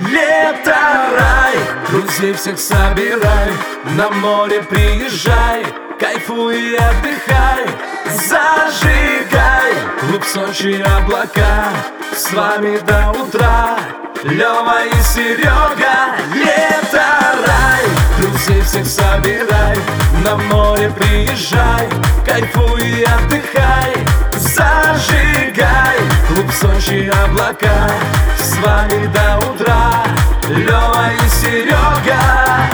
Лето, рай, друзей всех собирай, на море приезжай, кайфуй и отдыхай, зажигай, клуб Сочи, облака, с вами до утра, Лёва и Серега. Лето, рай, друзей всех собирай, на море приезжай, кайфуй и отдыхай, зажигай, клуб Сочи, облака, с вами до утра, Лёва и Серега.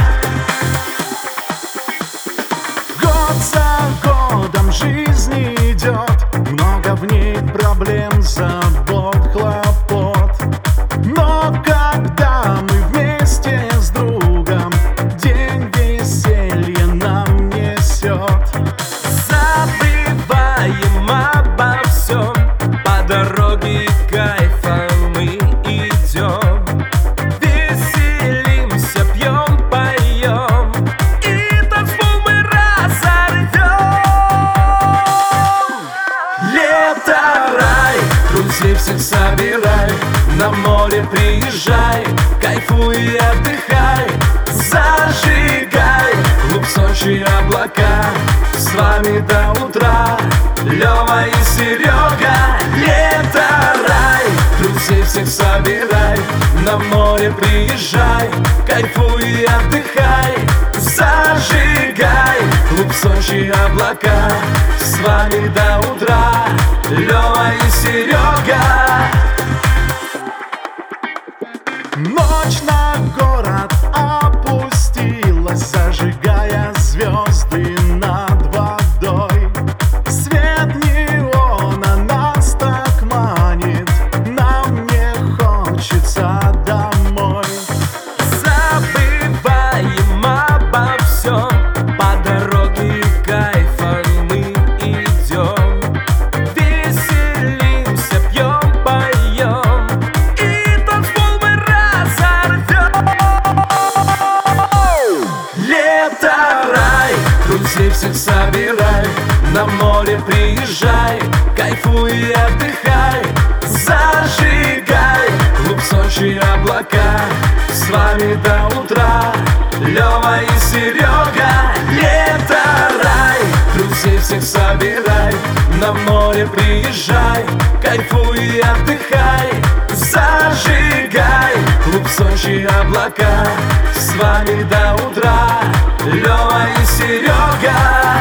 Год за годом жизнь идет, много в ней проблем, забот, хлопот. Но когда мы вместе с другом, день веселья нам несет. Забываем обо всем, по дороге кайфа мы идем, веселимся, пьем, поем, и танцпол мы разорвем. Лето, рай, друзей всех собирай, на море приезжай, кайфуй и отдыхай, зажигай, клуб Сочи, облака, с вами до утра, Лёва и Серега. Лето, рай, друзей всех собирай, на море приезжай, кайфуй и отдыхай, зажигай, клуб Сочи, облака, с вами до утра, Лёва и Серега. Ночь на город опустилась, зажигая звезды над водой. Свет неона нас так манит, нам не хочется домой. Забываем обо всем, по дороге кайфа мы идем, веселимся, пьем, поем, и танцпол мы разорвем. Лето, рай, друзей всех собирай, на море приезжай, кайфуй и отдыхай, зажигай, клуб Сочи, облака, с вами до утра, Лёва и Серега. Лето, рай, друзей всех собирай, на море приезжай, кайфуй и отдыхай, зажигай, клуб Сочи, облака, с вами до утра, Лёва и Серега.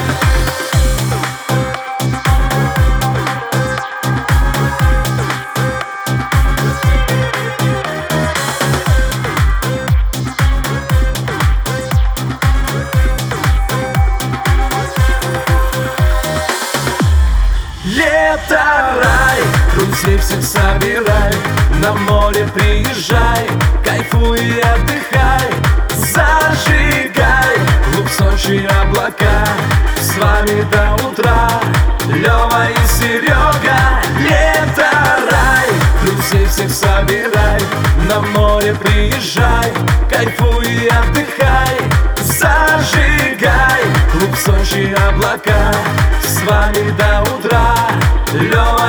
Лето, рай, друзей всех собирай, на море приезжай, кайфуй и отдыхай, зажигай, клуб Сочи, облака, с вами до утра, Лёва и Серега. Лето, рай, друзей всех собирай, на море приезжай, кайфуй и отдыхай, зажигай, клуб Сочи, облака, с вами до утра, Лёва